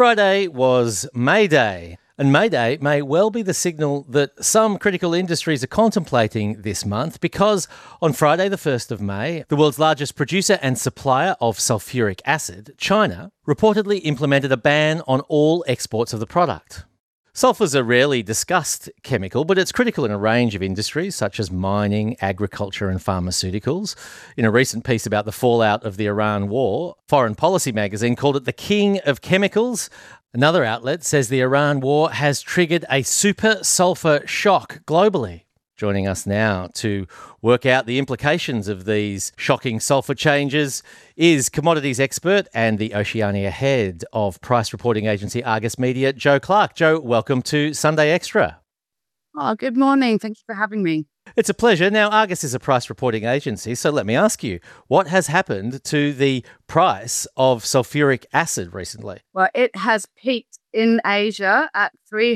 Friday was May Day, and May Day may well be the signal that some critical industries are contemplating this month because on Friday, the 1st of May, the world's largest producer and supplier of sulfuric acid, China, reportedly implemented a ban on all exports of the product. Sulphur is a rarely discussed chemical, but it's critical in a range of industries such as mining, agriculture and pharmaceuticals. In a recent piece about the fallout of the Iran war, Foreign Policy magazine called it the king of chemicals. Another outlet says the Iran war has triggered a super sulphur shock globally. Joining us now to work out the implications of these shocking sulphur changes is commodities expert and the Oceania head of price reporting agency Argus Media, Jo Clark. Jo, welcome to Sunday Extra. Oh, good morning. Thank you for having me. It's a pleasure. Now, Argus is a price reporting agency, so let me ask you, what has happened to the price of sulfuric acid recently? Well, it has peaked in Asia at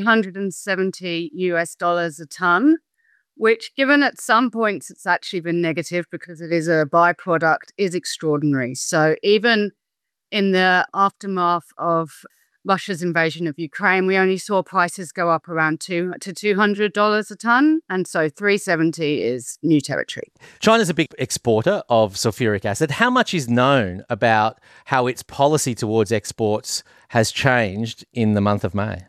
$370 a tonne, which, given at some points it's actually been negative because it is a byproduct, is extraordinary. So even in the aftermath of Russia's invasion of Ukraine, we only saw prices go up around $200 a tonne, and so 370 is new territory. China's a big exporter of sulfuric acid. How much is known about how its policy towards exports has changed in the month of May?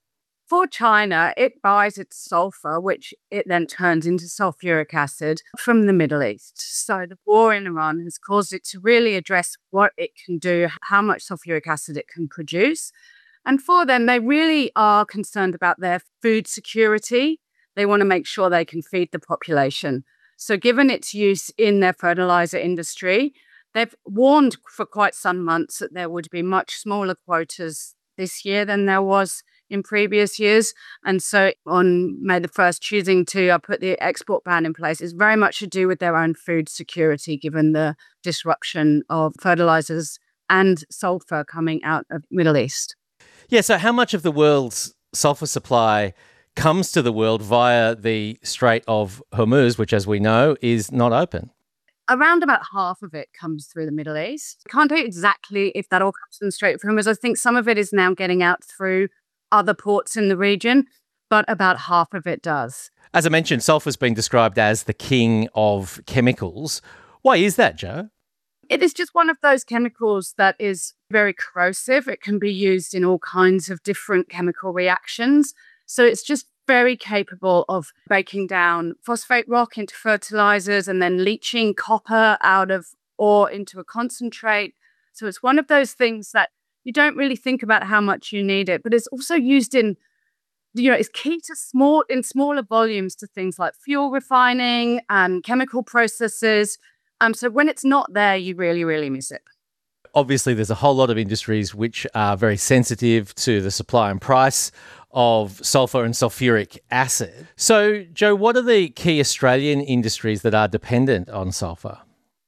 For China, it buys its sulfur, which it then turns into sulfuric acid, from the Middle East. So the war in Iran has caused it to really address what it can do, how much sulfuric acid it can produce. And for them, they really are concerned about their food security. They want to make sure they can feed the population. So given its use in their fertilizer industry, they've warned for quite some months that there would be much smaller quotas this year than there was in previous years. And so on May the 1st, choosing to put the export ban in place is very much to do with their own food security, given the disruption of fertilizers and sulfur coming out of the Middle East. Yeah, so how much of the world's sulfur supply comes to the world via the Strait of Hormuz, which, as we know, is not open? Around about half of it comes through the Middle East. Can't tell you exactly if that all comes from the Strait of Hormuz. I think some of it is now getting out through other ports in the region, but about half of it does. As I mentioned, sulphur's been described as the king of chemicals. Why is that, Jo? It is just one of those chemicals that is very corrosive. It can be used in all kinds of different chemical reactions. So it's just very capable of breaking down phosphate rock into fertilizers and then leaching copper out of ore into a concentrate. So it's one of those things that you don't really think about how much you need it, but it's also used in, it's key to smaller volumes to things like fuel refining and chemical processes. So when it's not there, you really, really miss it. Obviously, there's a whole lot of industries which are very sensitive to the supply and price of sulfur and sulfuric acid. So, Jo, what are the key Australian industries that are dependent on sulfur?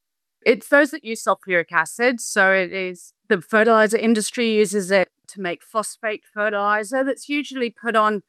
It's those that use sulfuric acid. So it is the fertilizer industry uses it to make phosphate fertilizer that's usually put on,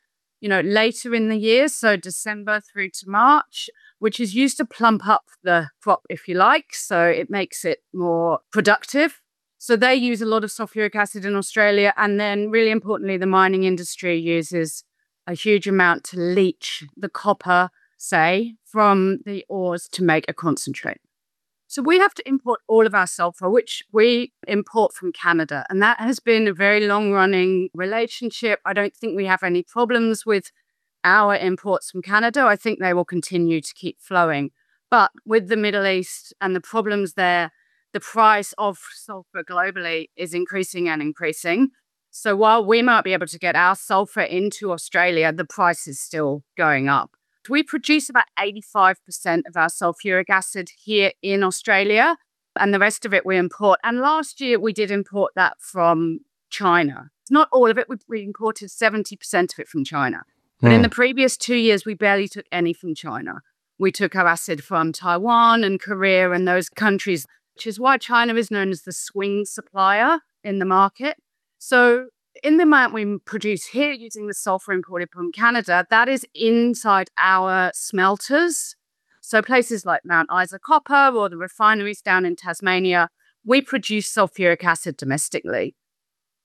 later in the year. So December through to March, which is used to plump up the crop, if you like. So it makes it more productive. So they use a lot of sulfuric acid in Australia. And then really importantly, the mining industry uses a huge amount to leach the copper, say, from the ores to make a concentrate. So we have to import all of our sulfur, which we import from Canada. And that has been a very long-running relationship. I don't think we have any problems with our imports from Canada. I think they will continue to keep flowing. But with the Middle East and the problems there, the price of sulfur globally is increasing and increasing. So while we might be able to get our sulfur into Australia, the price is still going up. We produce about 85% of our sulfuric acid here in Australia, and the rest of it we import. And last year we did import that from China. Not all of it, we imported 70% of it from China. But in the previous 2 years, we barely took any from China. We took our acid from Taiwan and Korea and those countries, which is why China is known as the swing supplier in the market. So in the amount we produce here using the sulfur imported from Canada, that is inside our smelters. So places like Mount Isa Copper or the refineries down in Tasmania, we produce sulfuric acid domestically.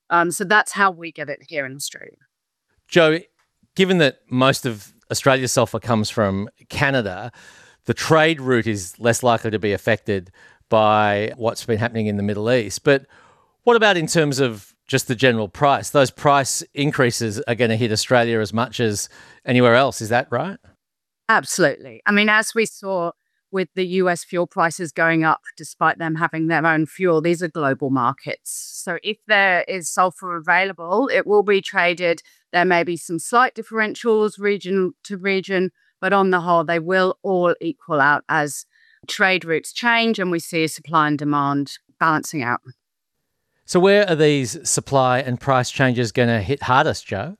So that's how we get it here in Australia. Joe, given that most of Australia's sulphur comes from Canada, the trade route is less likely to be affected by what's been happening in the Middle East. But what about in terms of just the general price? Those price increases are going to hit Australia as much as anywhere else. Is that right? Absolutely. I mean, as we saw with the US fuel prices going up, despite them having their own fuel, these are global markets. So if there is sulfur available, it will be traded. There may be some slight differentials region to region, but on the whole, they will all equal out as trade routes change and we see supply and demand balancing out. So where are these supply and price changes going to hit hardest, Joe?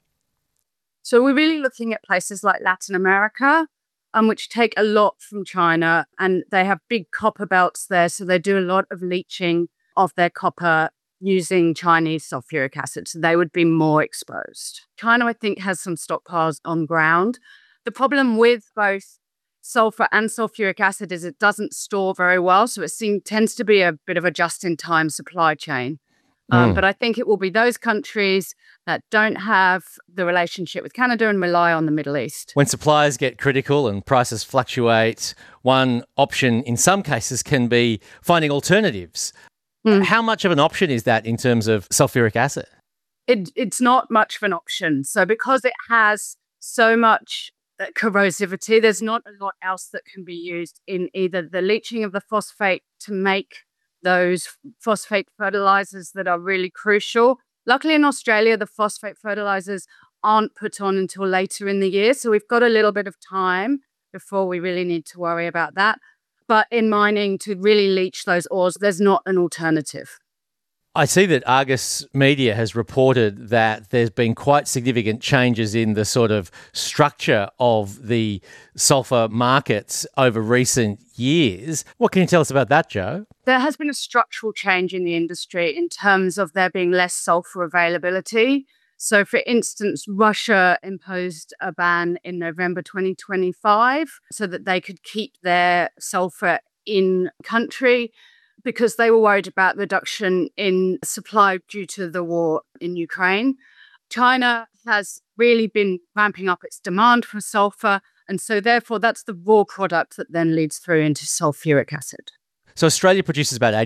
So we're really looking at places like Latin America, which take a lot from China, and they have big copper belts there. So they do a lot of leaching of their copper using Chinese sulfuric acid. So they would be more exposed. China, I think, has some stockpiles on ground. The problem with both sulfur and sulfuric acid is it doesn't store very well. So it tends to be a bit of a just-in-time supply chain. But I think it will be those countries that don't have the relationship with Canada and rely on the Middle East. When supplies get critical and prices fluctuate, one option in some cases can be finding alternatives. How much of an option is that in terms of sulfuric acid? It's not much of an option. So because it has so much corrosivity, there's not a lot else that can be used in either the leaching of the phosphate to make those phosphate fertilizers that are really crucial. Luckily in Australia, the phosphate fertilizers aren't put on until later in the year. So we've got a little bit of time before we really need to worry about that. But in mining, to really leach those ores, there's not an alternative. I see that Argus Media has reported that there's been quite significant changes in the sort of structure of the sulphur markets over recent years. What can you tell us about that, Joe? There has been a structural change in the industry in terms of there being less sulphur availability. So, for instance, Russia imposed a ban in November 2025 so that they could keep their sulphur in country, because they were worried about reduction in supply due to the war in Ukraine. China has really been ramping up its demand for sulfur, and so therefore that's the raw product that then leads through into sulfuric acid. So Australia produces about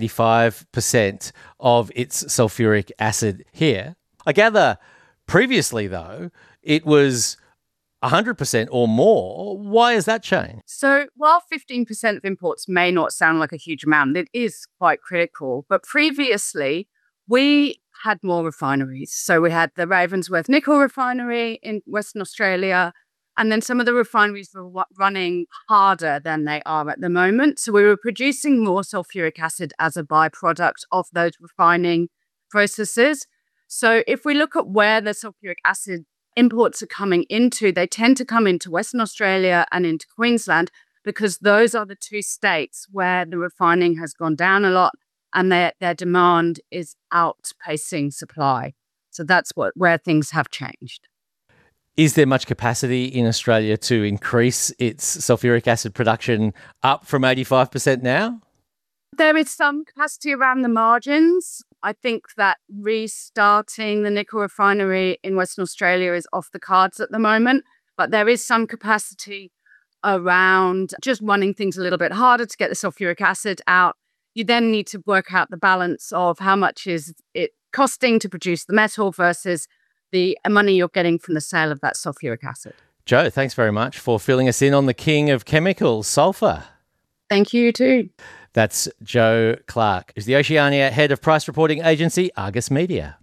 85% of its sulfuric acid here. I gather previously, though, it was 100% or more. Why has that changed? So while 15% of imports may not sound like a huge amount, it is quite critical. But previously, we had more refineries. So we had the Ravensworth Nickel Refinery in Western Australia, and then some of the refineries were running harder than they are at the moment. So we were producing more sulfuric acid as a byproduct of those refining processes. So if we look at where the sulfuric acid imports are coming into, they tend to come into Western Australia and into Queensland, because those are the two states where the refining has gone down a lot and their demand is outpacing supply. So that's where things have changed. Is there much capacity in Australia to increase its sulfuric acid production up from 85% now? There is some capacity around the margins. I think that restarting the nickel refinery in Western Australia is off the cards at the moment, but there is some capacity around just running things a little bit harder to get the sulfuric acid out. You then need to work out the balance of how much is it costing to produce the metal versus the money you're getting from the sale of that sulfuric acid. Joe, thanks very much for filling us in on the king of chemicals, sulphur. Thank you too. That's Joe Clark, who's the Oceania head of price reporting agency Argus Media.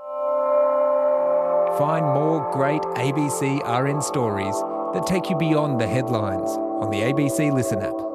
Find more great ABC RN stories that take you beyond the headlines on the ABC Listen app.